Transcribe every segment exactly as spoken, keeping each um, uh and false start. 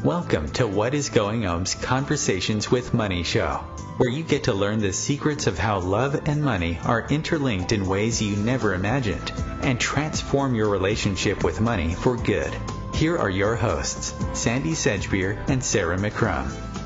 Welcome to What is Going On's Conversations with Money show, where you get to learn the secrets of how love and money are interlinked in ways you never imagined and transform your relationship with money for good. Here are your hosts, Sandy Sedgbeer and Sarah McCrum.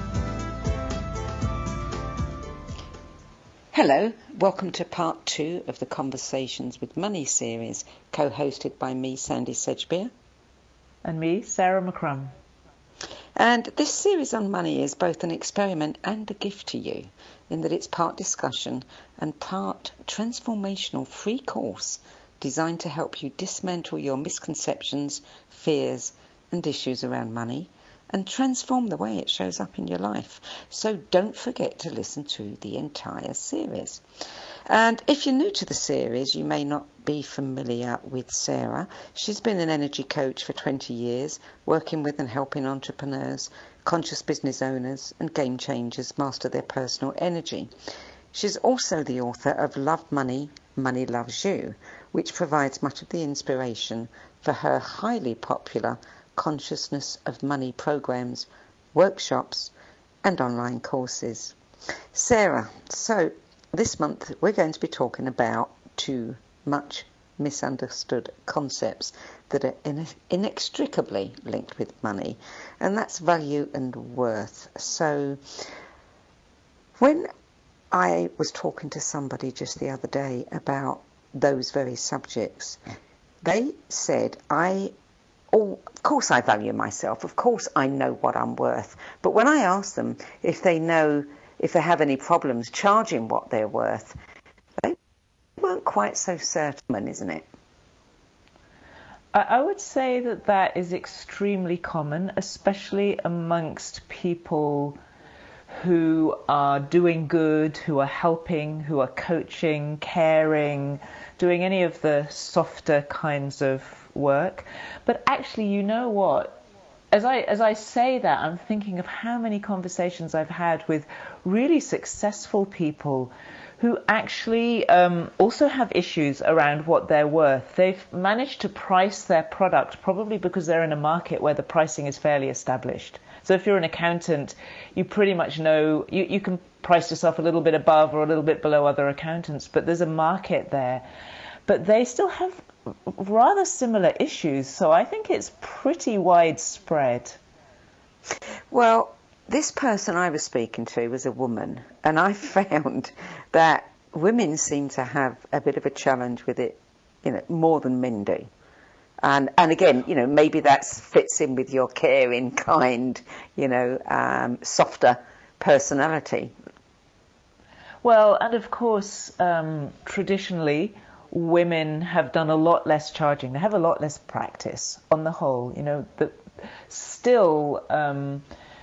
Hello, welcome to part two of the Conversations with Money series, co-hosted by me, Sandy Sedgbeer. And me, Sarah McCrum. And this series on money is both an experiment and a gift to you, in that it's part discussion and part transformational free course designed to help you dismantle your misconceptions, fears and issues around money and transform the way it shows up in your life. So don't forget to listen to the entire series. And if you're new to the series, you may not be familiar with Sarah. She's been an energy coach for twenty years, working with and helping entrepreneurs, conscious business owners and game changers master their personal energy. She's also the author of Love Money, Money Loves You, which provides much of the inspiration for her highly popular Consciousness of Money programs, workshops and online courses. Sarah, so this month we're going to be talking about two much misunderstood concepts that are inextricably linked with money, and that's value and worth. So when I was talking to somebody just the other day about those very subjects, they said, I Oh, of course I value myself. Of course I know what I'm worth. But when I ask them if they know, if they have any problems charging what they're worth, they weren't quite so certain, isn't it? I would say that that is extremely common, especially amongst people who are doing good, who are helping, who are coaching, caring, doing any of the softer kinds of work. But actually, you know what? As I as I say that, I'm thinking of how many conversations I've had with really successful people who actually um, also have issues around what they're worth. They've managed to price their product probably because they're in a market where the pricing is fairly established. So if you're an accountant, you pretty much know, you, you can price yourself a little bit above or a little bit below other accountants, but there's a market there. But they still have rather similar issues, so I think it's pretty widespread. Well, this person I was speaking to was a woman, and I found that women seem to have a bit of a challenge with it, you know, more than men do. And and again, you know, maybe that fits in with your caring, kind, you know, um, softer personality. Well, and of course, um, traditionally, women have done a lot less charging. They have a lot less practice on the whole. You know, but still, um,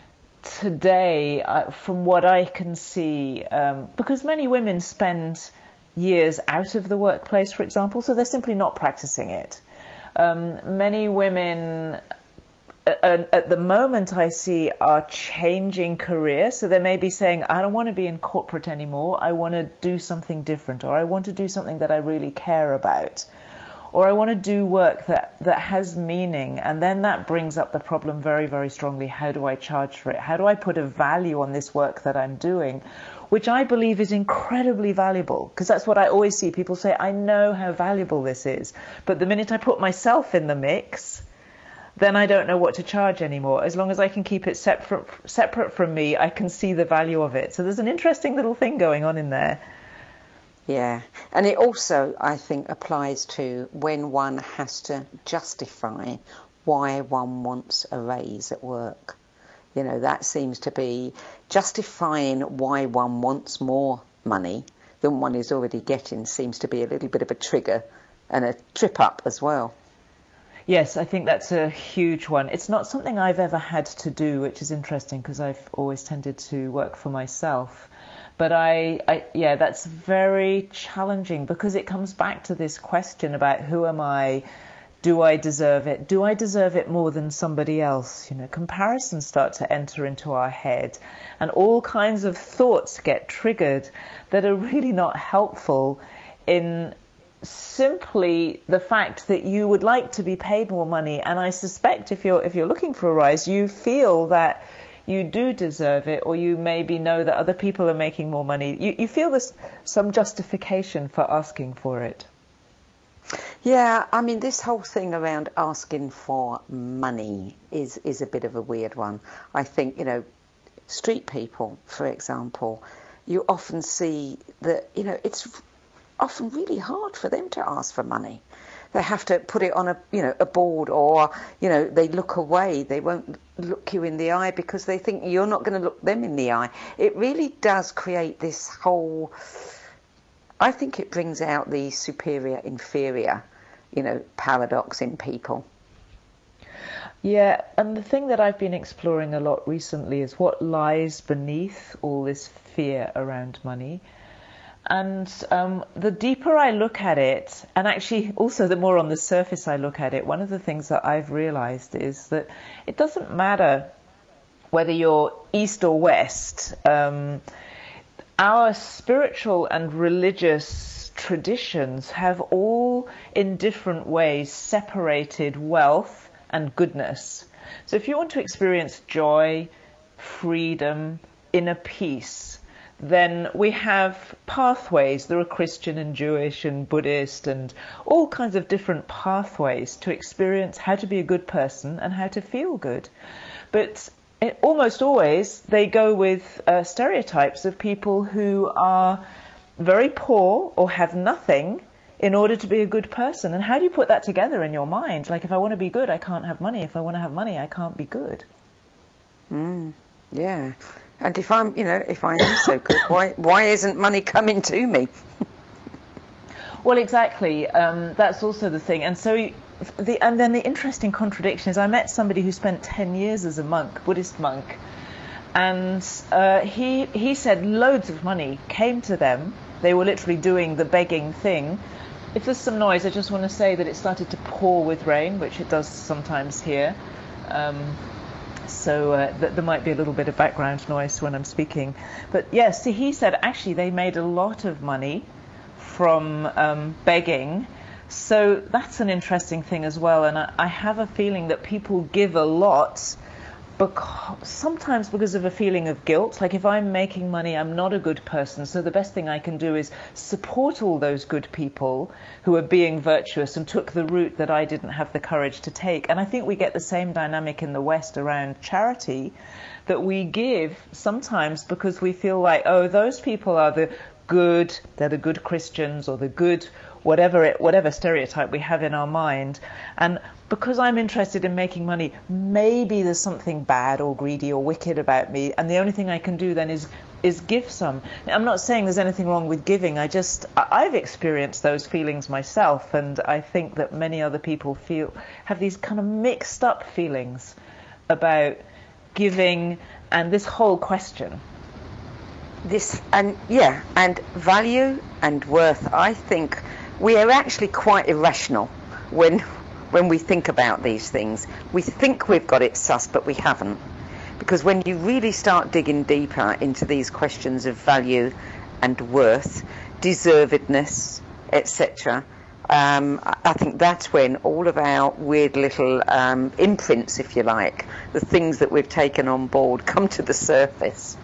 today, uh, from what I can see, um, because many women spend years out of the workplace, for example, so they're simply not practicing it. Um, many women uh, at the moment I see are changing careers. So they may be saying, I don't want to be in corporate anymore. I want to do something different, or I want to do something that I really care about, or I want to do work that, that has meaning. And then that brings up the problem very, very strongly. How do I charge for it? How do I put a value on this work that I'm doing? Which I believe is incredibly valuable, because that's what I always see. People say, I know how valuable this is, but the minute I put myself in the mix, then I don't know what to charge anymore. As long as I can keep it separate, separate from me, I can see the value of it. So there's an interesting little thing going on in there. Yeah, and it also, I think, applies to when one has to justify why one wants a raise at work. You know, that seems to be justifying why one wants more money than one is already getting, seems to be a little bit of a trigger and a trip up as well. Yes, I think that's a huge one. It's not something I've ever had to do, which is interesting because I've always tended to work for myself. But I, I, yeah, that's very challenging because it comes back to this question about who am I? Do I deserve it? Do I deserve it more than somebody else? You know, comparisons start to enter into our head and all kinds of thoughts get triggered that are really not helpful in simply the fact that you would like to be paid more money. And I suspect if you're if you're looking for a rise, you feel that you do deserve it, or you maybe know that other people are making more money. You, you feel there's some justification for asking for it. Yeah, I mean, this whole thing around asking for money is, is a bit of a weird one. I think, you know, street people, for example, you often see that, you know, it's often really hard for them to ask for money. They have to put it on a, you know, a board, or, you know, they look away. They won't look you in the eye because they think you're not going to look them in the eye. It really does create this whole, I think it brings out the superior, inferior, you know, paradox in people. Yeah, and the thing that I've been exploring a lot recently is what lies beneath all this fear around money. And um, the deeper I look at it, and actually also the more on the surface I look at it, one of the things that I've realized is that it doesn't matter whether you're East or West. Um, our spiritual and religious traditions have all in different ways separated wealth and goodness. So if you want to experience joy, freedom, inner peace, then we have pathways. There are Christian and Jewish and Buddhist and all kinds of different pathways to experience how to be a good person and how to feel good. But it, almost always they go with uh, stereotypes of people who are very poor or have nothing in order to be a good person. And how do you put that together in your mind? Like, if I want to be good, I can't have money. If I want to have money, I can't be good. Mm, yeah. And if I'm, you know, if I am so good, why why isn't money coming to me? Well, exactly. Um, that's also the thing. And so, the and then the interesting contradiction is, I met somebody who spent ten years as a monk, Buddhist monk, and uh, he he said loads of money came to them. They were literally doing the begging thing. If there's some noise, I just want to say that it started to pour with rain, which it does sometimes here. Um, So uh, th- there might be a little bit of background noise when I'm speaking. But yes, see, he said actually they made a lot of money from um, begging. So that's an interesting thing as well. And I, I have a feeling that people give a lot because, sometimes because of a feeling of guilt. Like, if I'm making money, I'm not a good person. So the best thing I can do is support all those good people who are being virtuous and took the route that I didn't have the courage to take. And I think we get the same dynamic in the West around charity, that we give sometimes because we feel like, oh, those people are the good, they're the good Christians, or the good whatever it, whatever stereotype we have in our mind. And because I'm interested in making money, maybe there's something bad or greedy or wicked about me, and the only thing I can do then is is give some. Now, I'm not saying there's anything wrong with giving. I just I've experienced those feelings myself, and I think that many other people feel have these kind of mixed up feelings about giving and this whole question. This and yeah, and value and worth. I think we are actually quite irrational when when we think about these things. We think we've got it sussed, but we haven't. Because when you really start digging deeper into these questions of value and worth, deservedness, et cetera, um, I think that's when all of our weird little um, imprints, if you like, the things that we've taken on board, come to the surface.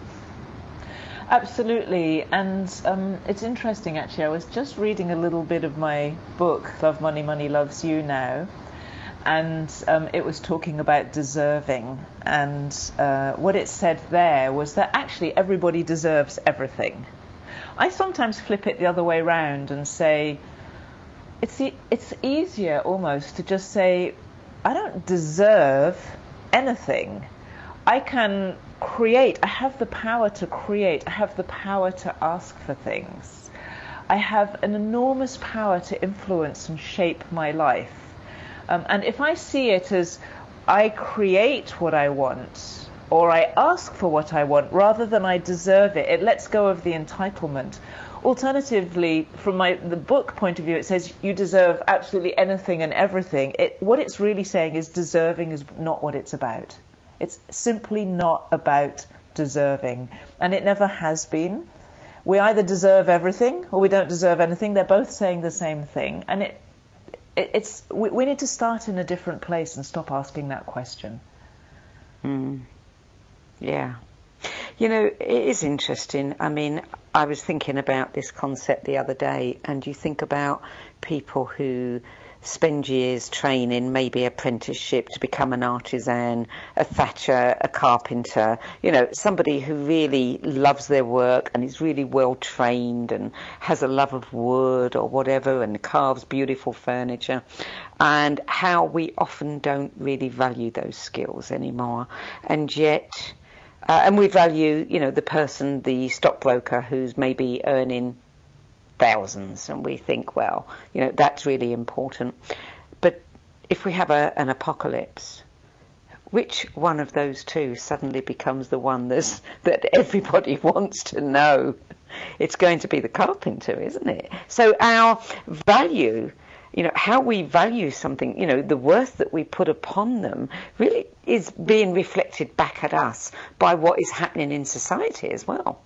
Absolutely. And um, it's interesting, actually. I was just reading a little bit of my book, Love Money, Money Loves You Now. And um, it was talking about deserving. And uh, what it said there was that actually everybody deserves everything. I sometimes flip it the other way around and say, it's, e- it's easier almost to just say, I don't deserve anything. I can create. I have the power to create. I have the power to ask for things. I have an enormous power to influence and shape my life. Um, and if I see it as I create what I want, or I ask for what I want, rather than I deserve it, it lets go of the entitlement. Alternatively, from my the book point of view, it says you deserve absolutely anything and everything. It, what it's really saying is deserving is not what it's about. It's simply not about deserving, and it never has been. we either deserve everything or we don't deserve anything. They're both saying the same thing. And it, it it's we, we need to start in a different place and stop asking that question. Mm. Yeah. You know, it is interesting. I mean, I was thinking about this concept the other day, and you think about people who spend years training, maybe apprenticeship to become an artisan, a thatcher, a carpenter, you know, somebody who really loves their work and is really well trained and has a love of wood or whatever and carves beautiful furniture, and how we often don't really value those skills anymore. And yet, uh, and we value, you know, the person, the stockbroker who's maybe earning thousands, and we think, well, you know, that's really important. But if we have a, an apocalypse, which one of those two suddenly becomes the one that's, that everybody wants to know? It's going to be the carpenter, isn't it? So our value, you know, how we value something, you know, the worth that we put upon them really is being reflected back at us by what is happening in society as well.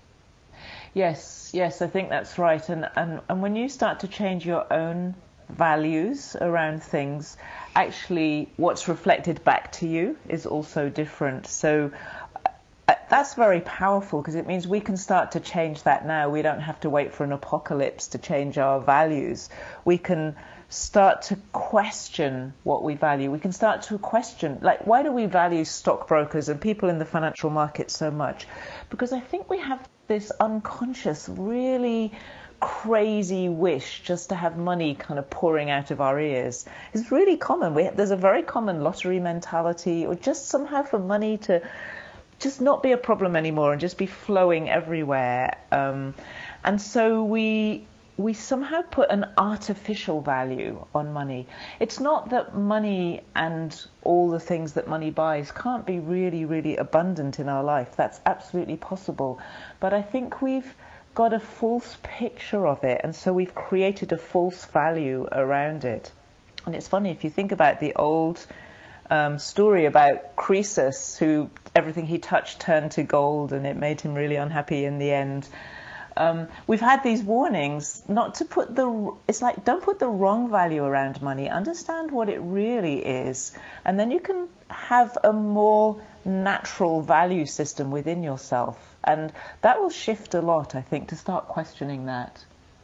Yes, yes, I think that's right. And, and and when you start to change your own values around things, actually what's reflected back to you is also different. So uh, that's very powerful, because it means we can start to change that now. We don't have to wait for an apocalypse to change our values. We can start to question what we value. We can start to question, like, why do we value stockbrokers and people in the financial market so much? Because I think we have this unconscious, really crazy wish just to have money kind of pouring out of our ears. It's really common. We, there's a very common lottery mentality, or just somehow for money to just not be a problem anymore and just be flowing everywhere. Um, and so we we somehow put an artificial value on money. It's not that money and all the things that money buys can't be really, really abundant in our life. That's absolutely possible. But I think we've got a false picture of it, and so we've created a false value around it. And it's funny, if you think about the old um, story about Croesus, who everything he touched turned to gold, and it made him really unhappy in the end. Um, we've had these warnings not to put the, it's like, don't put the wrong value around money. Understand what it really is. And then you can have a more natural value system within yourself. And that will shift a lot, I think, to start questioning that.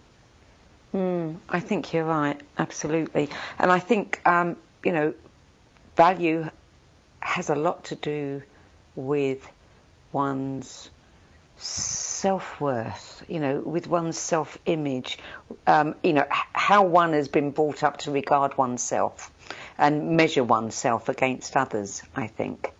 Mm, I think you're right. Absolutely. And I think, um, you know, value has a lot to do with one's self-worth, you know, with one's self-image, um, you know, how one has been brought up to regard oneself and measure oneself against others, I think.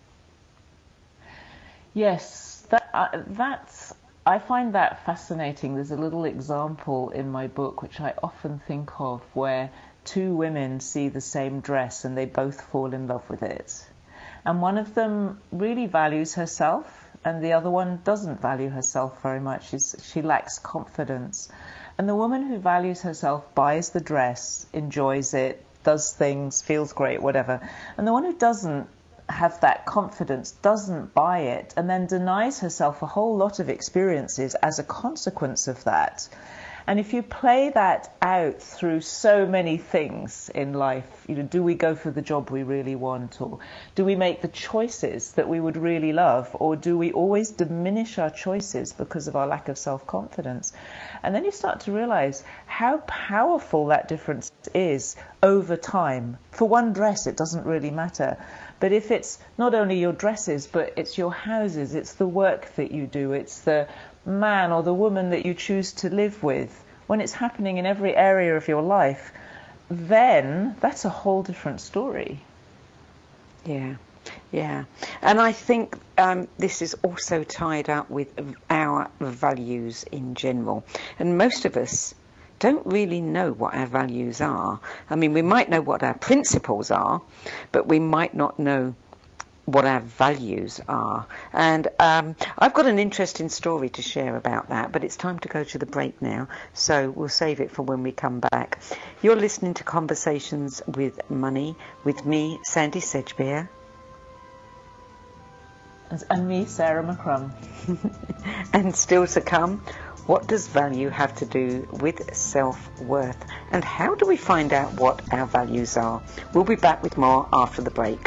Yes, that, uh, that's, I find that fascinating. There's a little example in my book which I often think of, where two women see the same dress and they both fall in love with it. And one of them really values herself, and the other one doesn't value herself very much. She's, she lacks confidence. And the woman who values herself buys the dress, enjoys it, does things, feels great, whatever. And the one who doesn't have that confidence, doesn't buy it, and then denies herself a whole lot of experiences as a consequence of that. And if you play that out through so many things in life, you know, do we go for the job we really want, or do we make the choices that we would really love, or do we always diminish our choices because of our lack of self-confidence? And then you start to realize how powerful that difference is over time. For one dress, it doesn't really matter. But if it's not only your dresses, but it's your houses, it's the work that you do, it's the man or the woman that you choose to live with, when it's happening in every area of your life, then that's a whole different story. Yeah, yeah. And I think um, this is also tied up with our values in general. And most of us don't really know what our values are. I mean, we might know what our principles are, but we might not know what our values are. And um, I've got an interesting story to share about that, but it's time to go to the break now, so we'll save it for when we come back. You're listening to Conversations with Money with me, Sandy Sedgbeer. And me, Sarah McCrum. And still to come, what does value have to do with self-worth? And how do we find out what our values are? We'll be back with more after the break.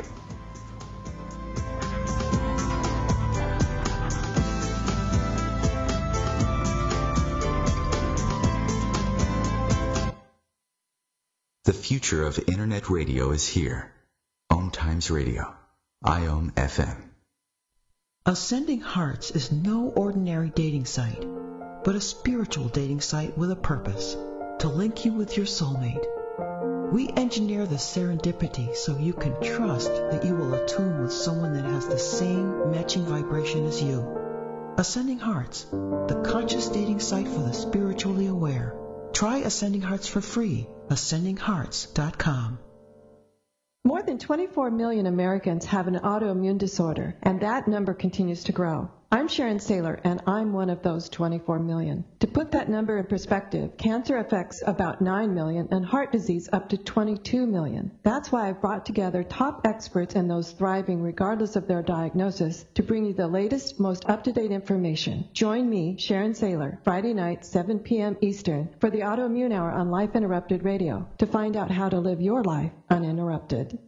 The future of Internet radio is here. Om Times Radio, I O M F M. Ascending Hearts is no ordinary dating site, but a spiritual dating site with a purpose, to link you with your soulmate. We engineer the serendipity so you can trust that you will attune with someone that has the same matching vibration as you. Ascending Hearts, the conscious dating site for the spiritually aware. Try Ascending Hearts for free. ascending hearts dot com. More than twenty-four million Americans have an autoimmune disorder, and that number continues to grow. I'm Sharon Saylor, and I'm one of those twenty-four million. To put that number in perspective, cancer affects about nine million and heart disease up to twenty-two million. That's why I've brought together top experts and those thriving regardless of their diagnosis to bring you the latest, most up-to-date information. Join me, Sharon Saylor, Friday night, seven p.m. Eastern, for the Autoimmune Hour on Life Interrupted Radio to find out how to live your life uninterrupted.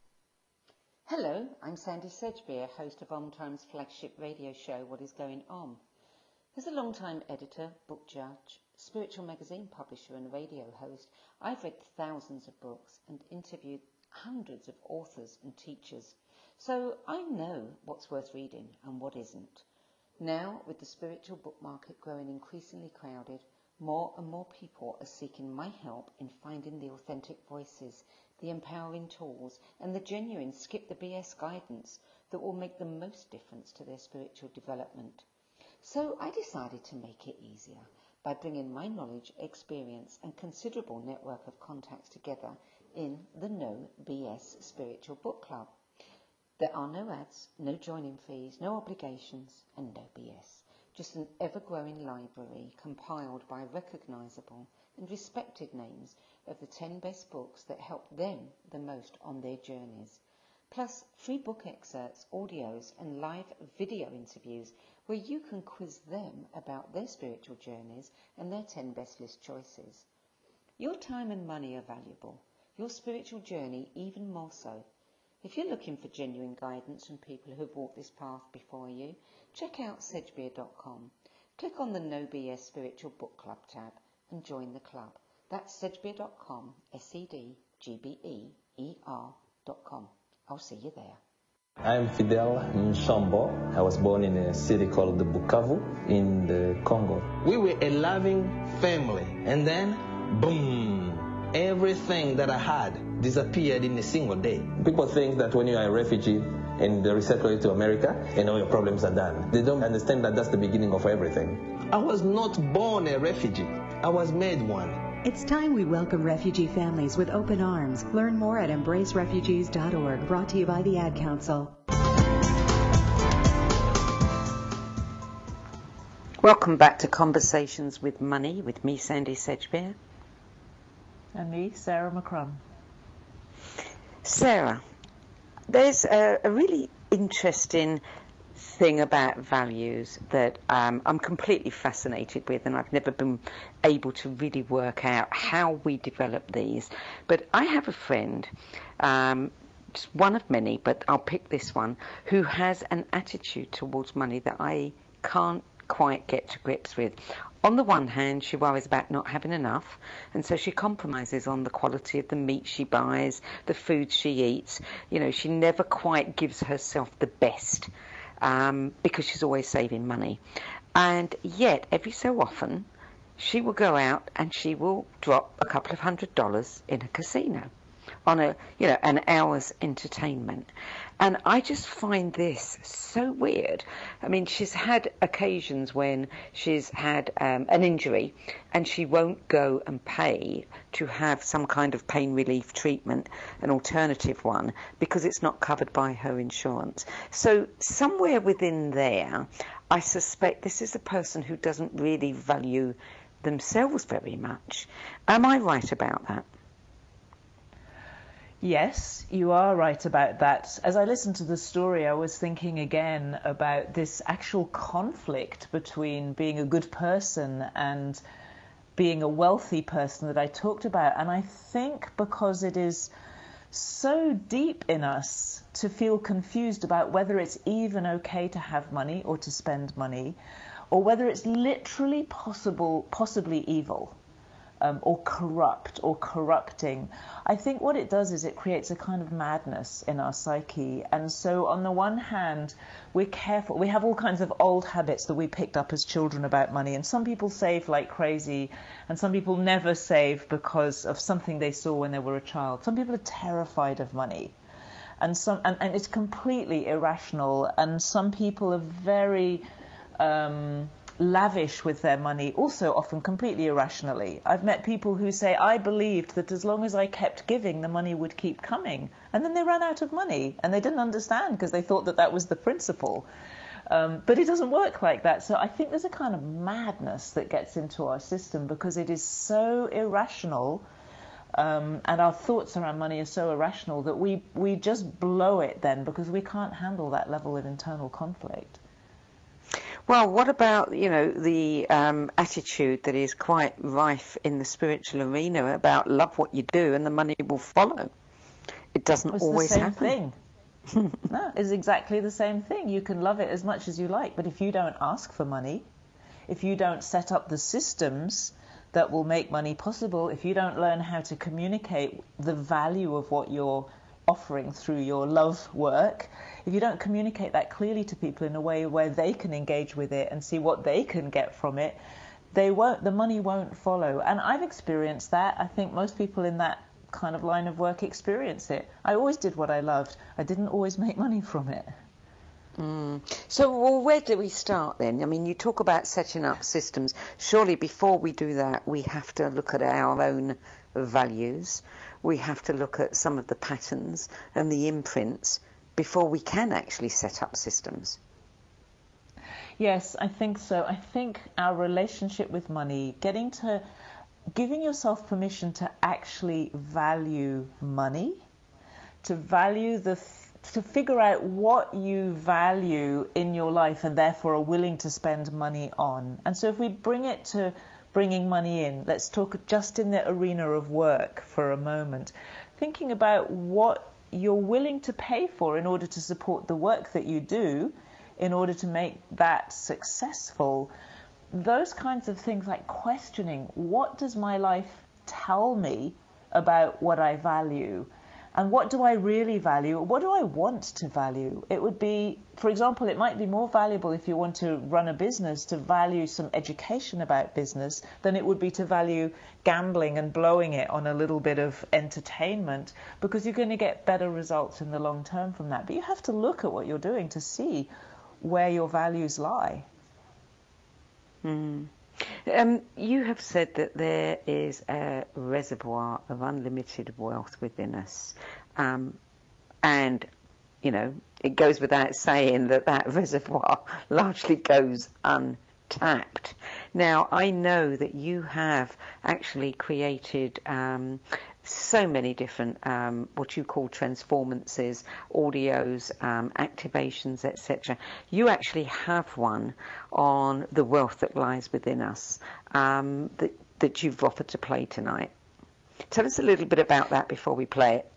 Hello, I'm Sandy Sedgbeer, host of Om Times' flagship radio show, What Is Going On? As a long-time editor, book judge, spiritual magazine publisher and radio host, I've read thousands of books and interviewed hundreds of authors and teachers. So I know what's worth reading and what isn't. Now, with the spiritual book market growing increasingly crowded, more and more people are seeking my help in finding the authentic voices, the empowering tools, and the genuine skip the B S guidance that will make the most difference to their spiritual development. So I decided to make it easier by bringing my knowledge, experience, and considerable network of contacts together in the No B S Spiritual Book Club. There are no ads, no joining fees, no obligations, and no B S. Just an ever-growing library compiled by recognisable and respected names of the ten best books that helped them the most on their journeys. Plus free book excerpts, audios, and live video interviews where you can quiz them about their spiritual journeys and their ten best list choices. Your time and money are valuable, your spiritual journey even more so. If you're looking for genuine guidance from people who've walked this path before you, check out sedgbeer dot com. Click on the No B S Spiritual Book Club tab and join the club. That's sedgbeer dot com, S E D G B E E R dot com. I'll see you there. I'm Fidel Mshombo. I was born in a city called Bukavu in the Congo. We were a loving family, and then, boom, everything that I had disappeared in a single day. People think that when you are a refugee and they resettle you to America and all your problems are done. They don't understand that that's the beginning of everything. I was not born a refugee. I was made one. It's time we welcome refugee families with open arms. Learn more at embrace refugees dot org, brought to you by the Ad Council. Welcome back to Conversations with Money with me, Sandy Sedgbeer. And me, Sarah McCrum. Sarah, there's a, a really interesting thing about values that um, I'm completely fascinated with, and I've never been able to really work out how we develop these. But I have a friend, um, just one of many, but I'll pick this one, who has an attitude towards money that I can't quite get to grips with. On the one hand, she worries about not having enough, and so she compromises on the quality of the meat she buys, the food she eats. You know, she never quite gives herself the best um, because she's always saving money. And yet, every so often, she will go out and she will drop a couple of hundred dollars in a casino on a, you know, an hour's entertainment. And I just find this so weird. I mean, she's had occasions when she's had um, an injury and she won't go and pay to have some kind of pain relief treatment, an alternative one, because it's not covered by her insurance. So somewhere within there, I suspect this is a person who doesn't really value themselves very much. Am I right about that? Yes, you are right about that. As I listened to the story, I was thinking again about this actual conflict between being a good person and being a wealthy person that I talked about. And I think because it is so deep in us to feel confused about whether it's even okay to have money or to spend money, or whether it's literally possible, possibly evil. Um, or corrupt or corrupting. I think what it does is it creates a kind of madness in our psyche. And so on the one hand, we're careful. We have all kinds of old habits that we picked up as children about money. And some people save like crazy. And some people never save because of something they saw when they were a child. Some people are terrified of money. And some, and, and it's completely irrational. And some people are very Um, lavish with their money, also often completely irrationally. I've met people who say, I believed that as long as I kept giving, the money would keep coming. And then they ran out of money and they didn't understand because they thought that that was the principle. Um, but it doesn't work like that. So I think there's a kind of madness that gets into our system because it is so irrational. Um, and our thoughts around money are so irrational that we, we just blow it then because we can't handle that level of internal conflict. Well, what about, you know, the um, attitude that is quite rife in the spiritual arena about love what you do and the money will follow? It doesn't it's always the same happen. Thing. No, it's exactly the same thing. You can love it as much as you like, but if you don't ask for money, if you don't set up the systems that will make money possible, if you don't learn how to communicate the value of what you're offering through your love work, if you don't communicate that clearly to people in a way where they can engage with it and see what they can get from it, they won't, the money won't follow. And I've experienced that. I think most people in that kind of line of work experience it. I always did what I loved. I didn't always make money from it. Mm. So, well, where do we start then? I mean, you talk about setting up systems. Surely before we do that, we have to look at our own values. We have to look at some of the patterns and the imprints before we can actually set up systems. Yes, I think so. I think our relationship with money, getting to, giving yourself permission to actually value money, to value the, to figure out what you value in your life and therefore are willing to spend money on. And so if we bring it to bringing money in, let's talk just in the arena of work for a moment, thinking about what you're willing to pay for in order to support the work that you do, in order to make that successful. Those kinds of things, like questioning, what does my life tell me about what I value? And what do I really value? What do I want to value? It would be, for example, it might be more valuable if you want to run a business to value some education about business than it would be to value gambling and blowing it on a little bit of entertainment, because you're going to get better results in the long term from that. But you have to look at what you're doing to see where your values lie. Mm. Um, you have said that there is a reservoir of unlimited wealth within us. Um, and, you know, it goes without saying that that reservoir largely goes untapped. Now, I know that you have actually created um, so many different, um, what you call transformances, audios, um, activations, et cetera. You actually have one on the wealth that lies within us um, that, that you've offered to play tonight. Tell us a little bit about that before we play it.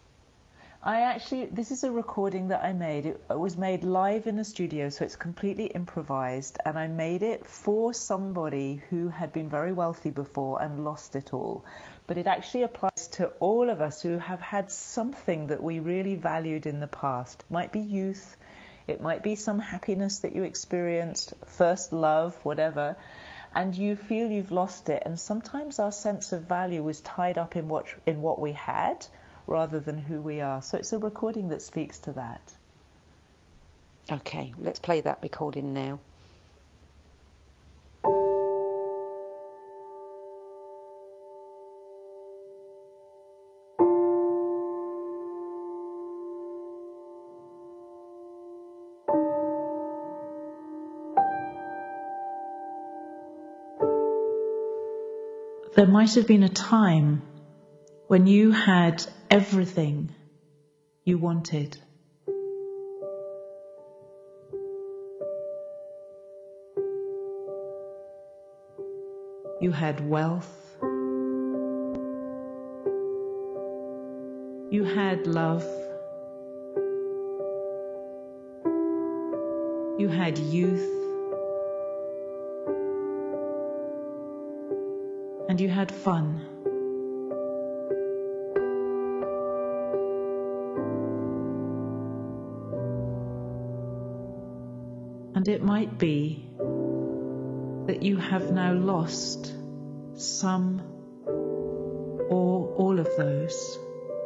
I actually, this is a recording that I made. It, it was made live in a studio, so it's completely improvised, and I made it for somebody who had been very wealthy before and lost it all. But it actually applies to all of us who have had something that we really valued in the past. It might be youth, it might be some happiness that you experienced, first love, whatever, and you feel you've lost it. And sometimes our sense of value is tied up in what, in what we had, rather than who we are. So it's a recording that speaks to that. Okay, let's play that recording now. There might have been a time when you had everything you wanted. You had wealth. You had love. You had youth. And you had fun. And it might be that you have now lost some or all of those.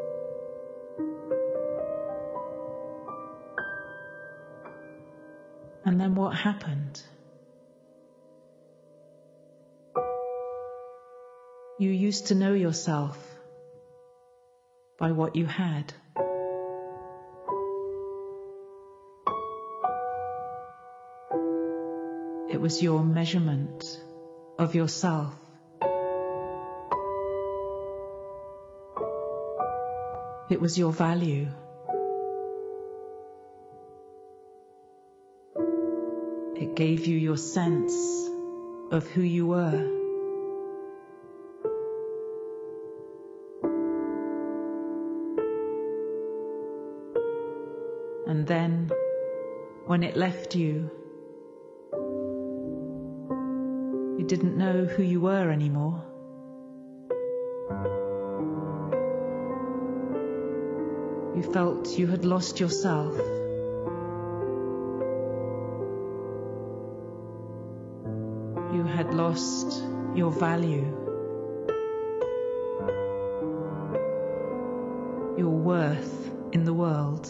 And then what happened? You used to know yourself by what you had. It was your measurement of yourself. It was your value. It gave you your sense of who you were. And then, when it left you, you didn't know who you were anymore. You felt you had lost yourself. You had lost your value, your worth in the world.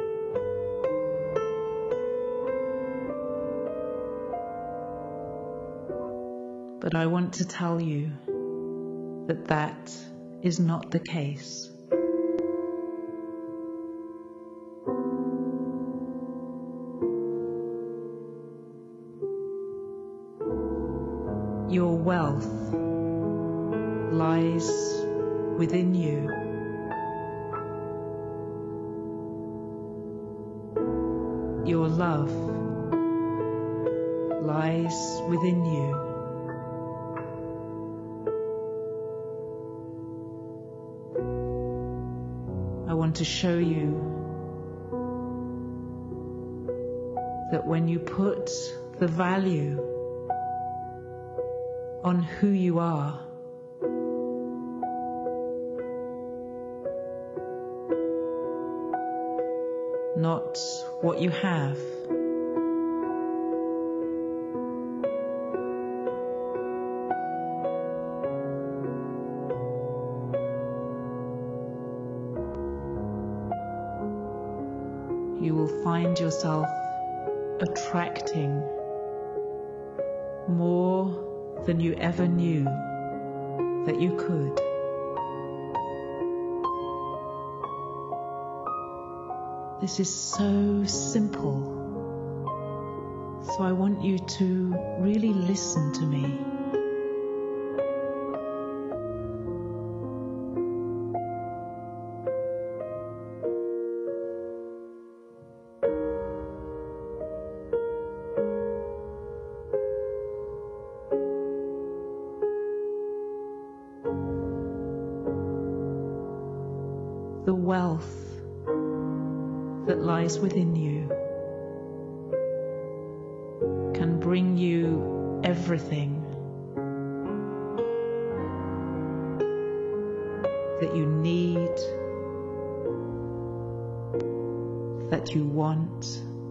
But I want to tell you that that is not the case. Your wealth lies within you. Your love lies within you. I want to show you that when you put the value on who you are, not what you have, you will find yourself attracting more than you ever knew that you could. This is so simple, so I want you to really listen to me. The wealth that lies within you can bring you everything that you need, that you want,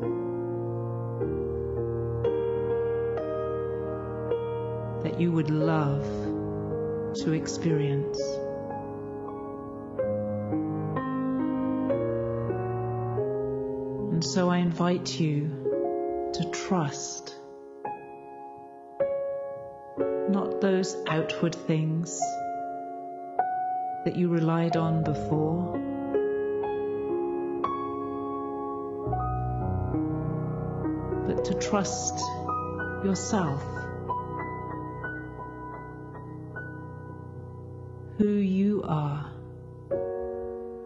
that you would love to experience. And so I invite you to trust not those outward things that you relied on before, but to trust yourself, who you are,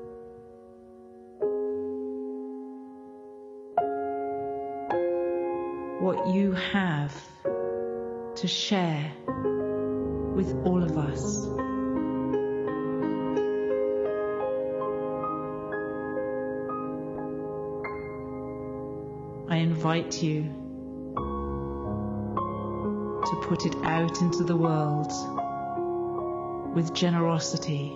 what you have to share with all of us. I invite you to put it out into the world with generosity,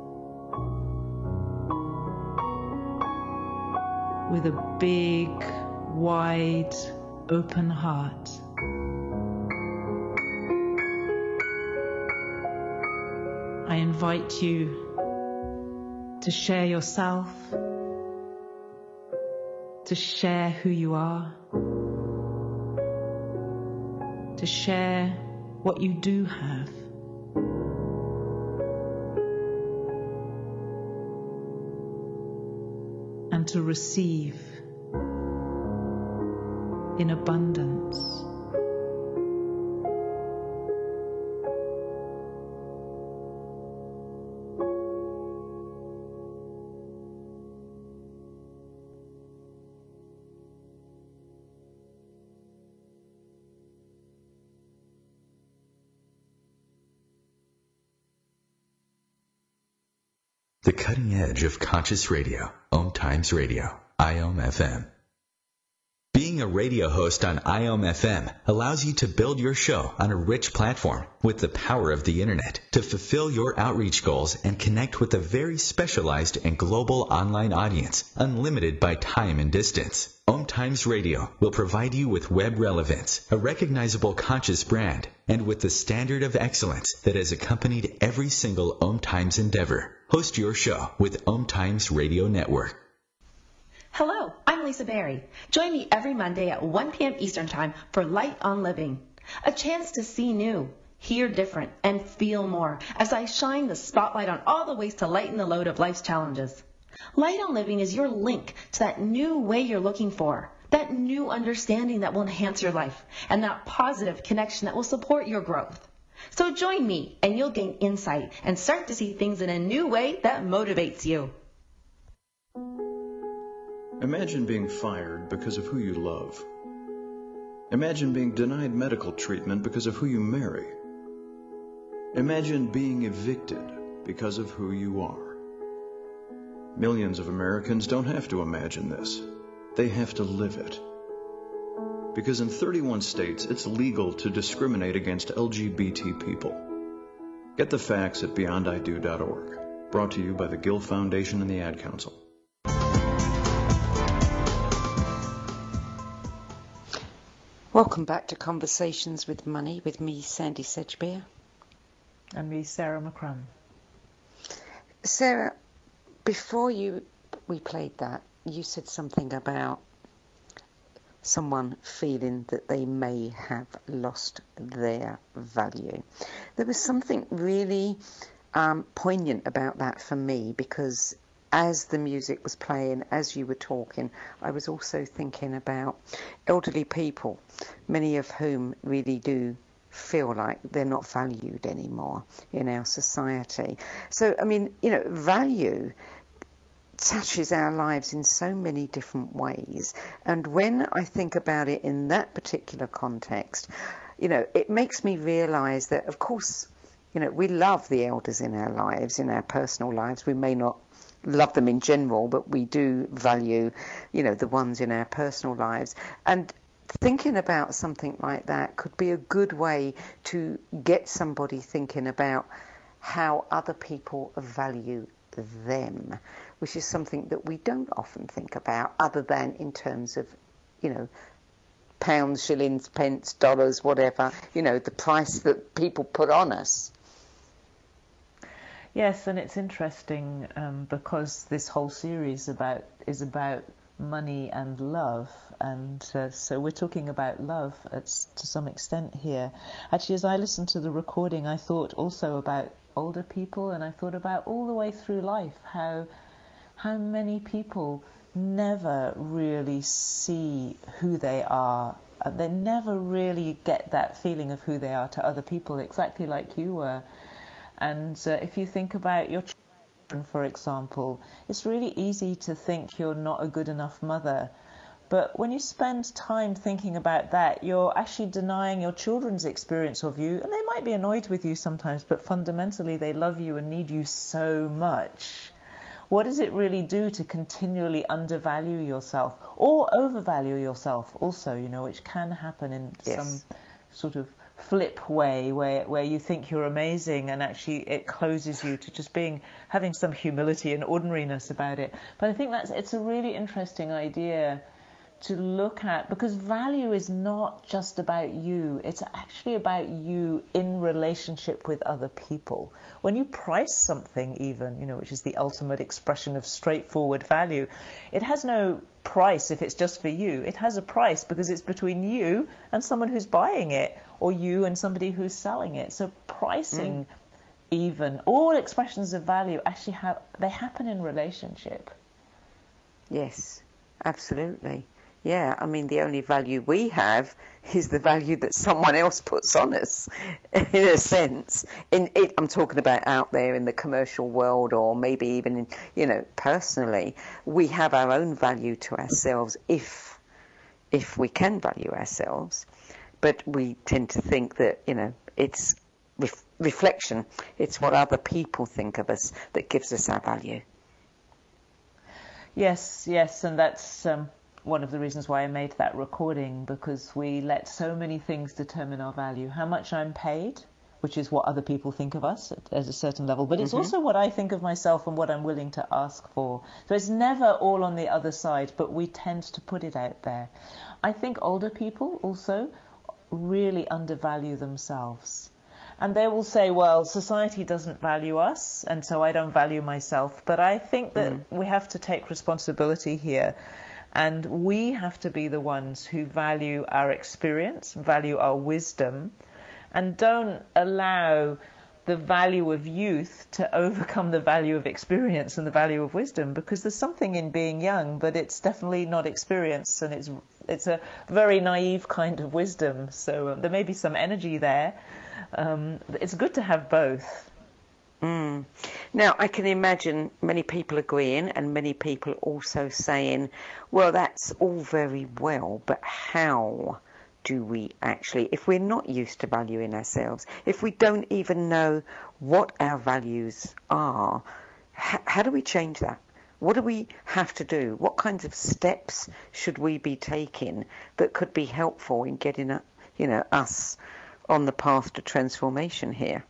with a big, wide, open heart. I invite you to share yourself, to share who you are, to share what you do have. And to receive in abundance. The cutting edge of conscious radio, Om Times Radio, I O M F M. Being a radio host on I O M F M allows you to build your show on a rich platform with the power of the internet to fulfill your outreach goals and connect with a very specialized and global online audience, unlimited by time and distance. Om Times Radio will provide you with web relevance, a recognizable conscious brand, and with the standard of excellence that has accompanied every single Om Times endeavor. Host your show with Om Times Radio Network. Hello, I'm Lisa Berry. Join me every Monday at one p.m. Eastern Time for Light on Living, a chance to see new, hear different, and feel more as I shine the spotlight on all the ways to lighten the load of life's challenges. Light on Living is your link to that new way you're looking for, that new understanding that will enhance your life, and that positive connection that will support your growth. So join me and you'll gain insight and start to see things in a new way that motivates you. Imagine being fired because of who you love. Imagine being denied medical treatment because of who you marry. Imagine being evicted because of who you are. Millions of Americans don't have to imagine this. They have to live it. Because in thirty-one states, it's legal to discriminate against L G B T people. Get the facts at beyond I do dot org. Brought to you by the Gill Foundation and the Ad Council. Welcome back to Conversations with Money with me, Sandy Sedgbeer. And me, Sarah McCrum. Sarah, before you we played that, you said something about someone feeling that they may have lost their value. There was something really um, poignant about that for me, because as the music was playing, as you were talking, I was also thinking about elderly people, many of whom really do feel like they're not valued anymore in our society. So, I mean, you know, value touches our lives in so many different ways. And when I think about it in that particular context, you know, it makes me realise that, of course, you know, we love the elders in our lives, in our personal lives. We may not love them in general, but we do value, you know, the ones in our personal lives. And thinking about something like that could be a good way to get somebody thinking about how other people value them, which is something that we don't often think about, other than in terms of, you know, pounds, shillings, pence, dollars, whatever, you know, the price that people put on us. Yes, and it's interesting um, because this whole series about is about money and love, and uh, so we're talking about love at, to some extent here. Actually, as I listened to the recording, I thought also about older people, and I thought about all the way through life how how many people never really see who they are. They never really get that feeling of who they are to other people, exactly like you were. And uh, if you think about your children, for example, it's really easy to think you're not a good enough mother. But when you spend time thinking about that, you're actually denying your children's experience of you, and they might be annoyed with you sometimes, but fundamentally they love you and need you so much. What does it really do to continually undervalue yourself or overvalue yourself also, you know, which can happen in yes. some sort of flip way where where you think you're amazing and actually it closes you to just being having some humility and ordinariness about it. But I think that's it's a really interesting idea to look at, because value is not just about you, it's actually about you in relationship with other people. When you price something even, you know, which is the ultimate expression of straightforward value, it has no price if it's just for you. It has a price because it's between you and someone who's buying it, or you and somebody who's selling it. So pricing, mm. even, all expressions of value actually have, they happen in relationship. Yes, absolutely. Yeah, I mean, the only value we have is the value that someone else puts on us, in a sense. In it, I'm talking about out there in the commercial world, or maybe even, in, you know, personally. We have our own value to ourselves if, if we can value ourselves. But we tend to think that, you know, it's ref- reflection. It's what other people think of us that gives us our value. Yes, yes, and that's... Um... one of the reasons why I made that recording, because we let so many things determine our value. How much I'm paid, which is what other people think of us at, at a certain level, but it's mm-hmm. also what I think of myself and what I'm willing to ask for. So it's never all on the other side, but we tend to put it out there. I think older people also really undervalue themselves. And they will say, well, society doesn't value us, and so I don't value myself. But I think that mm. we have to take responsibility here. And we have to be the ones who value our experience, value our wisdom, and don't allow the value of youth to overcome the value of experience and the value of wisdom, because there's something in being young, but it's definitely not experience, and it's it's a very naive kind of wisdom. So um, there may be some energy there. Um, it's good to have both. Mm. Now, I can imagine many people agreeing and many people also saying, well, that's all very well, but how do we actually, if we're not used to valuing ourselves, if we don't even know what our values are, h- how do we change that? What do we have to do? What kinds of steps should we be taking that could be helpful in getting, a, you know, us on the path to transformation here?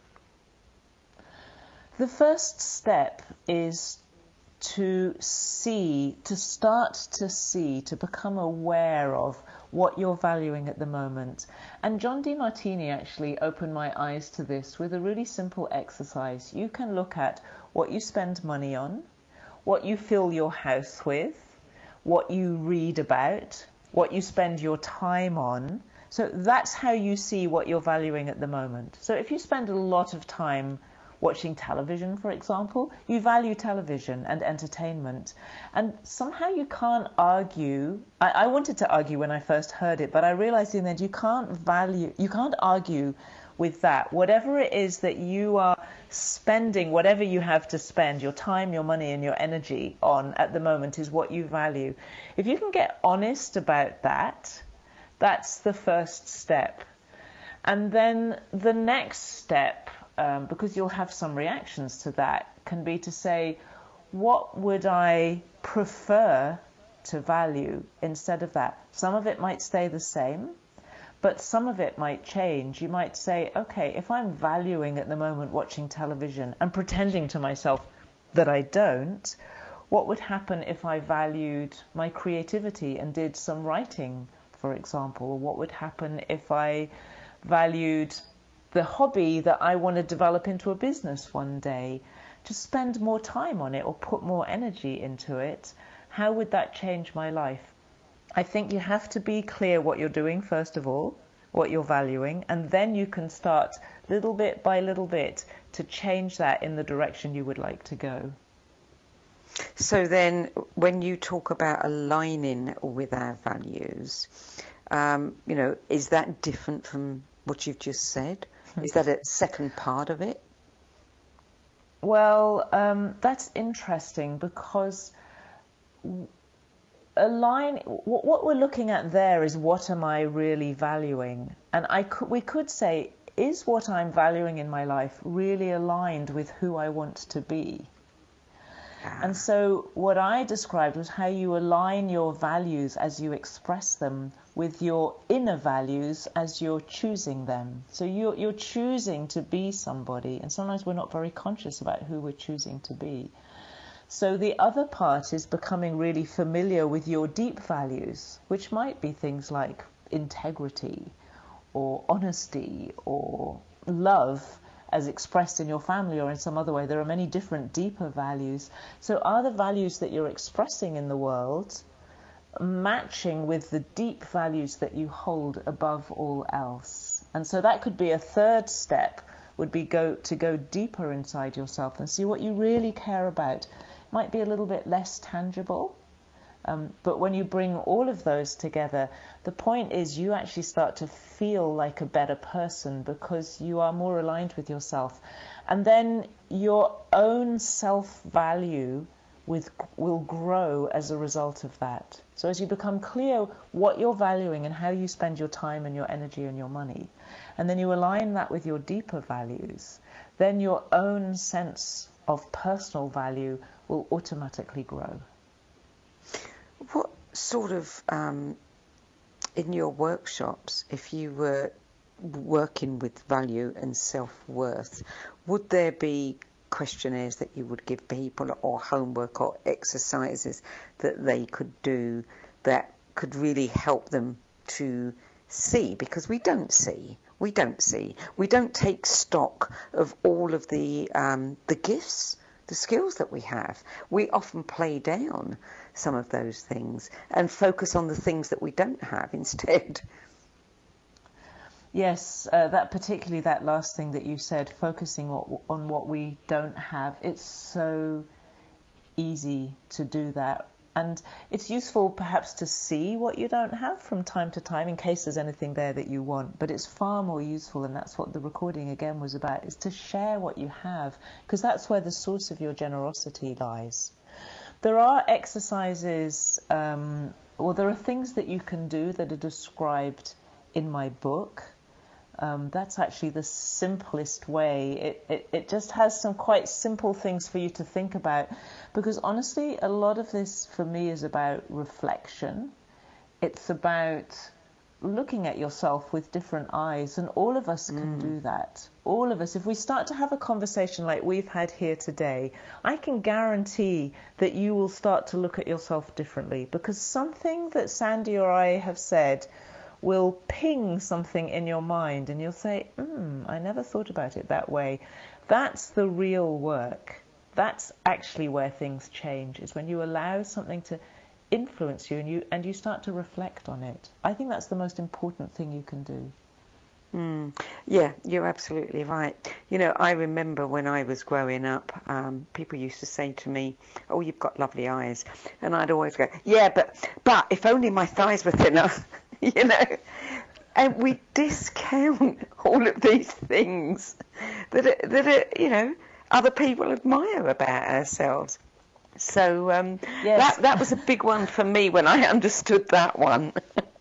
The first step is to see, to start to see, to become aware of what you're valuing at the moment. And John Demartini actually opened my eyes to this with a really simple exercise. You can look at what you spend money on, what you fill your house with, what you read about, what you spend your time on. So that's how you see what you're valuing at the moment. So if you spend a lot of time watching television, for example, you value television and entertainment. And somehow you can't argue. I, I wanted to argue when I first heard it, but I realized in the end you can't value, you can't argue with that. Whatever it is that you are spending, whatever you have to spend, your time, your money, and your energy on at the moment is what you value. If you can get honest about that, that's the first step. And then the next step, Um, because you'll have some reactions to that, can be to say, what would I prefer to value instead of that? Some of it might stay the same, but some of it might change. You might say, okay, if I'm valuing at the moment watching television and pretending to myself that I don't, what would happen if I valued my creativity and did some writing, for example? Or what would happen if I valued the hobby that I want to develop into a business one day, to spend more time on it or put more energy into it? How would that change my life? I think you have to be clear what you're doing, first of all, what you're valuing, and then you can start little bit by little bit to change that in the direction you would like to go. So then when you talk about aligning with our values, um, you know, is that different from what you've just said? Is that a second part of it? Well, um, that's interesting, because align, what, what we're looking at there is, what am I really valuing? And I could, we could say, is what I'm valuing in my life really aligned with who I want to be? And so what I described was how you align your values as you express them with your inner values as you're choosing them. So you're, you're choosing to be somebody, and sometimes we're not very conscious about who we're choosing to be. So the other part is becoming really familiar with your deep values, which might be things like integrity or honesty or love, as expressed in your family or in some other way. There are many different deeper values. So are the values that you're expressing in the world matching with the deep values that you hold above all else? And so that could be a third step, would be go to go deeper inside yourself and see what you really care about. It might be a little bit less tangible, Um, but when you bring all of those together, the point is you actually start to feel like a better person because you are more aligned with yourself. And then your own self-value with, will grow as a result of that. So as you become clear what you're valuing and how you spend your time and your energy and your money, and then you align that with your deeper values, then your own sense of personal value will automatically grow. What sort of, um, in your workshops, if you were working with value and self-worth, would there be questionnaires that you would give people, or homework or exercises that they could do that could really help them to see? Because we don't see. We don't see. We don't take stock of all of the um, the gifts, the skills that we have. We often play down some of those things and focus on the things that we don't have instead. Yes, uh, that particularly that last thing that you said, focusing on, on what we don't have. It's so easy to do that. And it's useful perhaps to see what you don't have from time to time in case there's anything there that you want. But it's far more useful, and that's what the recording again was about, is to share what you have, because that's where the source of your generosity lies. There are exercises, um, or there are things that you can do that are described in my book. Um, that's actually the simplest way. It, it, it just has some quite simple things for you to think about, because honestly, a lot of this for me is about reflection. It's about looking at yourself with different eyes, and all of us can mm. do that. All of us, if we start to have a conversation like we've had here today, I can guarantee that you will start to look at yourself differently, because something that Sandy or I have said will ping something in your mind, and you'll say, hmm, I never thought about it that way. That's the real work. That's actually where things change, is when you allow something to influence you and you and you start to reflect on it. I think that's the most important thing you can do. Mm. Yeah, you're absolutely right. You know, I remember when I was growing up, um, people used to say to me, oh, you've got lovely eyes. And I'd always go, yeah, but but if only my thighs were thinner, you know. And we discount all of these things that are, that are, you know, other people admire about ourselves. So um, yes. that that was a big one for me when I understood that one.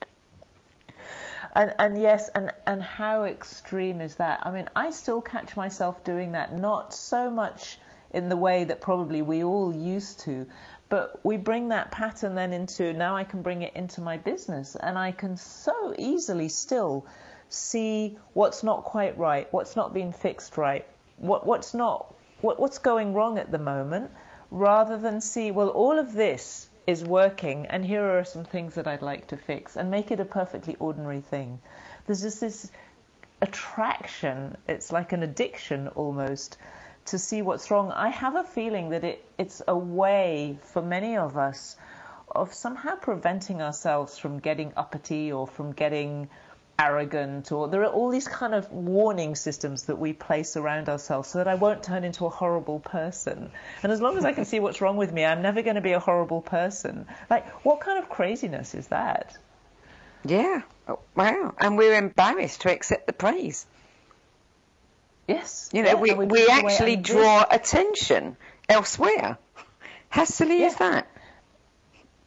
and and yes, and, and how extreme is that? I mean, I still catch myself doing that, not so much in the way that probably we all used to, but we bring that pattern then into, now I can bring it into my business, and I can so easily still see what's not quite right, what's not being fixed right, what what's not what what's going wrong at the moment, rather than see, well, all of this is working, and here are some things that I'd like to fix, and make it a perfectly ordinary thing. There's just this attraction, it's like an addiction almost, to see what's wrong. I have a feeling that it, it's a way for many of us of somehow preventing ourselves from getting uppity or from getting arrogant, or there are all these kind of warning systems that we place around ourselves so that I won't turn into a horrible person. And as long as I can see what's wrong with me, I'm never going to be a horrible person. Like, what kind of craziness is that? Yeah. Oh, wow. And we're embarrassed to accept the praise. Yes. You know, yeah, we, we, we actually draw attention elsewhere. How silly yeah. is that?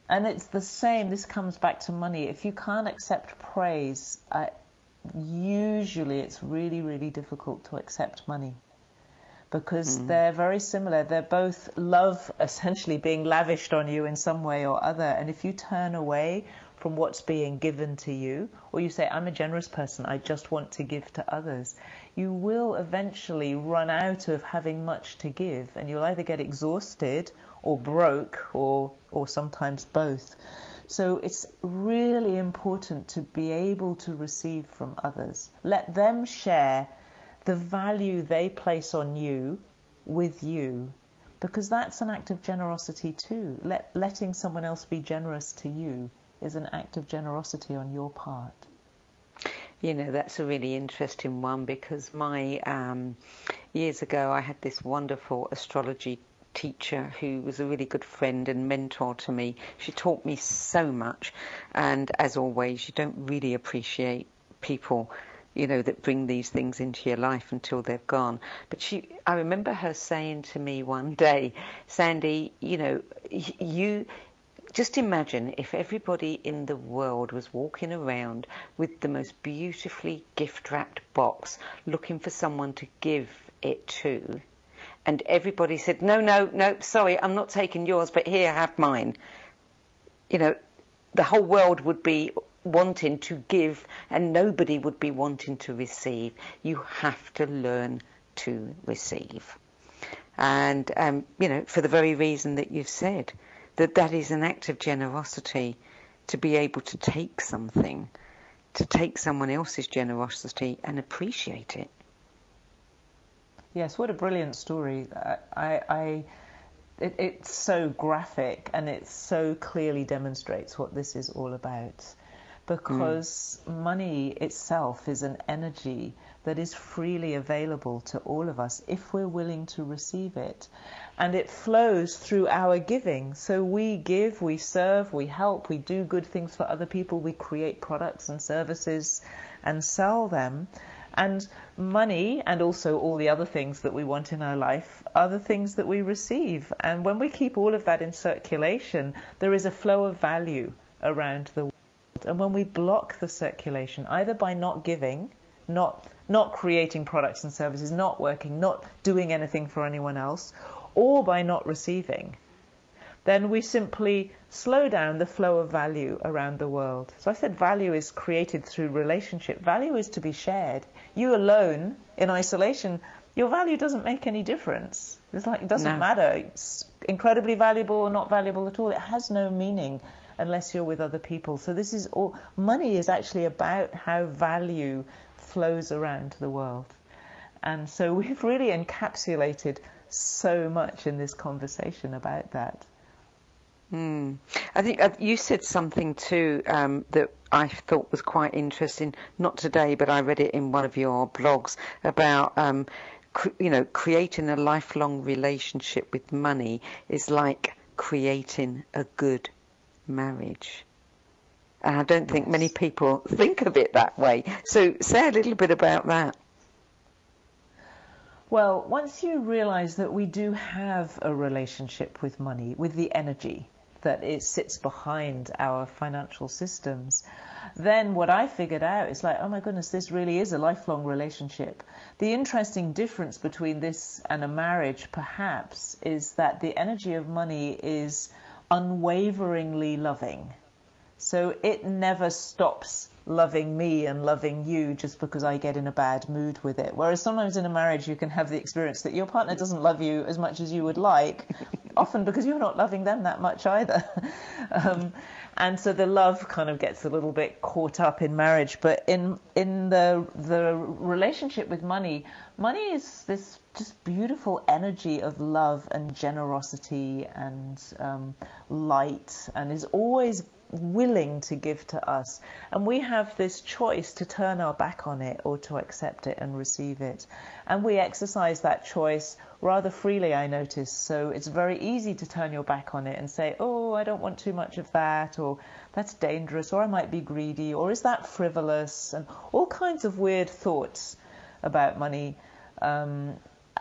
And it's the same, this comes back to money. If you can't accept praise, uh, usually it's really, really difficult to accept money. Because mm. they're very similar. They're both love essentially being lavished on you in some way or other. And if you turn away from what's being given to you, or you say, I'm a generous person, I just want to give to others, you will eventually run out of having much to give, and you'll either get exhausted or broke, or or sometimes both. So it's really important to be able to receive from others. Let them share the value they place on you with you, because that's an act of generosity too. Let, letting someone else be generous to you is an act of generosity on your part. You know, that's a really interesting one, because my um, years ago I had this wonderful astrology teacher who was a really good friend and mentor to me. She taught me so much, and as always, you don't really appreciate people, you know, that bring these things into your life until they've gone. But she, I remember her saying to me one day, Sandy, you know, you just imagine if everybody in the world was walking around with the most beautifully gift-wrapped box looking for someone to give it to, and everybody said, no, no, no, sorry, I'm not taking yours, but here, have mine. You know, the whole world would be wanting to give and nobody would be wanting to receive. You have to learn to receive. And, um, you know, for the very reason that you've said, that that is an act of generosity, to be able to take something, to take someone else's generosity and appreciate it. Yes, what a brilliant story. I, I, it, it's so graphic, and it so clearly demonstrates what this is all about. Because mm. money itself is an energy that is freely available to all of us if we're willing to receive it. And it flows through our giving. So we give, we serve, we help, we do good things for other people, we create products and services and sell them. And money, and also all the other things that we want in our life, are the things that we receive. And when we keep all of that in circulation, there is a flow of value around the world. And when we block the circulation, either by not giving, not not creating products and services, not working, not doing anything for anyone else, or by not receiving, then we simply slow down the flow of value around the world. So I said value is created through relationship. Value is to be shared. You alone, in isolation, your value doesn't make any difference. It's like, it doesn't no. matter. It's incredibly valuable or not valuable at all. It has no meaning unless you're with other people. So this is all, money is actually about how value flows around the world. And so we've really encapsulated so much in this conversation about that. Mm. I think uh, you said something too um, that I thought was quite interesting. Not today, but I read it in one of your blogs about, um, cr- you know, creating a lifelong relationship with money is like creating a good marriage. And I don't think many people think of it that way. So say a little bit about that. Well, once you realize that we do have a relationship with money, with the energy that it sits behind our financial systems, then what I figured out is like, oh my goodness, this really is a lifelong relationship. The interesting difference between this and a marriage, perhaps, is that the energy of money is unwaveringly loving. So it never stops loving me and loving you just because I get in a bad mood with it. Whereas sometimes in a marriage you can have the experience that your partner doesn't love you as much as you would like, often because you're not loving them that much either. um, and so the love kind of gets a little bit caught up in marriage. But in in the the relationship with money, money is this just beautiful energy of love and generosity and um, light, and is always willing to give to us, and we have this choice to turn our back on it or to accept it and receive it, and we exercise that choice rather freely, I notice. So it's very easy to turn your back on it and say, oh, I don't want too much of that, or that's dangerous, or I might be greedy, or is that frivolous, and all kinds of weird thoughts about money. Um,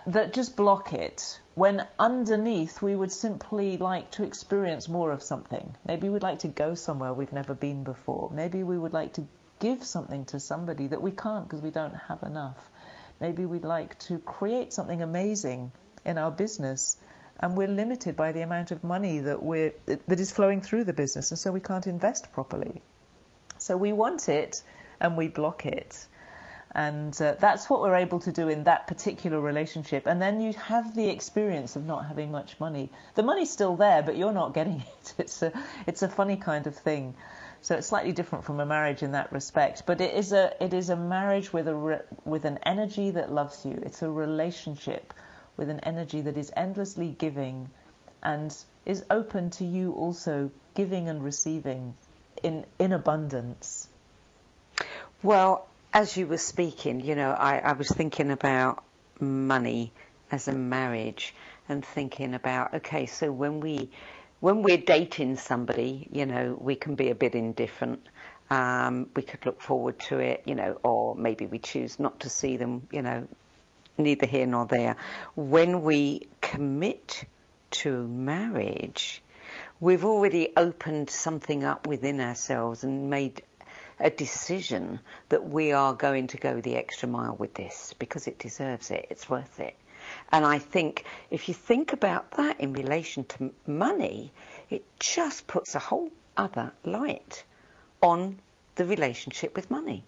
that just block it, when underneath we would simply like to experience more of something. Maybe we'd like to go somewhere we've never been before. Maybe we would like to give something to somebody that we can't because we don't have enough. Maybe we'd like to create something amazing in our business, and we're limited by the amount of money that we're that is flowing through the business, and so we can't invest properly. So we want it and we block it. And uh, that's what we're able to do in that particular relationship. And then you have the experience of not having much money. The money's still there, but you're not getting it. It's a, it's a funny kind of thing. So it's slightly different from a marriage in that respect. But it is a, it is a marriage with a, re, with an energy that loves you. It's a relationship with an energy that is endlessly giving and is open to you also giving and receiving in, in abundance. Well, as you were speaking, you know, I, I was thinking about money as a marriage and thinking about, okay, so when we, when we're dating somebody, you know, we can be a bit indifferent. Um, we could look forward to it, you know, or maybe we choose not to see them, you know, neither here nor there. When we commit to marriage, we've already opened something up within ourselves and made a decision that we are going to go the extra mile with this because it deserves it, it's worth it. And I think if you think about that in relation to money, it just puts a whole other light on the relationship with money.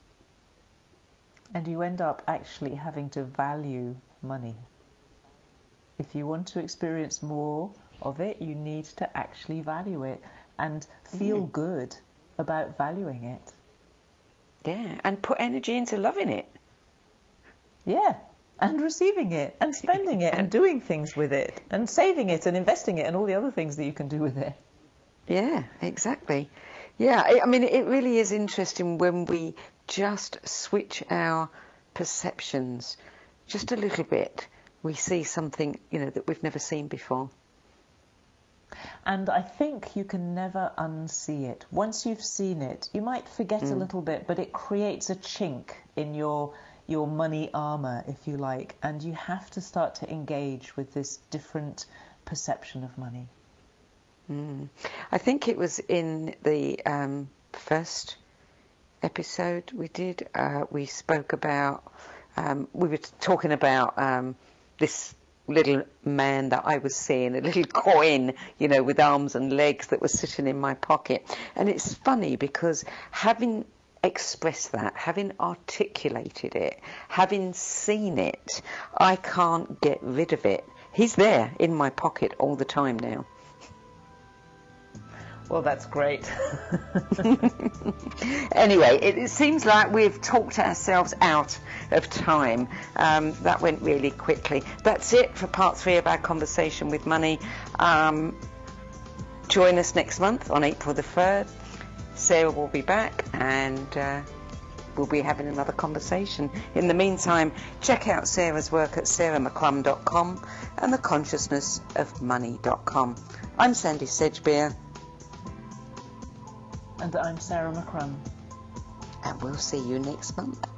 And you end up actually having to value money. If you want to experience more of it, you need to actually value it and feel mm. good about valuing it. Yeah, and put energy into loving it. Yeah, and receiving it, and spending it, and doing things with it, and saving it, and investing it, and all the other things that you can do with it. Yeah, exactly. Yeah, I mean, it really is interesting when we just switch our perceptions just a little bit. We see something, you know, that we've never seen before. And I think you can never unsee it. Once you've seen it, you might forget mm. a little bit, but it creates a chink in your your money armor, if you like, and you have to start to engage with this different perception of money. Mm. I think it was in the um, first episode we did, uh, we spoke about, um, we were talking about um, this little man that I was seeing, a little coin, you know, with arms and legs that was sitting in my pocket. And it's funny because having expressed that, having articulated it, having seen it, I can't get rid of it. He's there in my pocket all the time now. Well, that's great. Anyway, it, it seems like we've talked ourselves out of time. Um, that went really quickly. That's it for part three of our conversation with money. Um, join us next month on April the third. Sarah will be back and uh, we'll be having another conversation. In the meantime, check out Sarah's work at sarah mccrum dot com and the consciousness of money dot com. I'm Sandy Sedgbeer. And I'm Sarah McCrum. And we'll see you next month.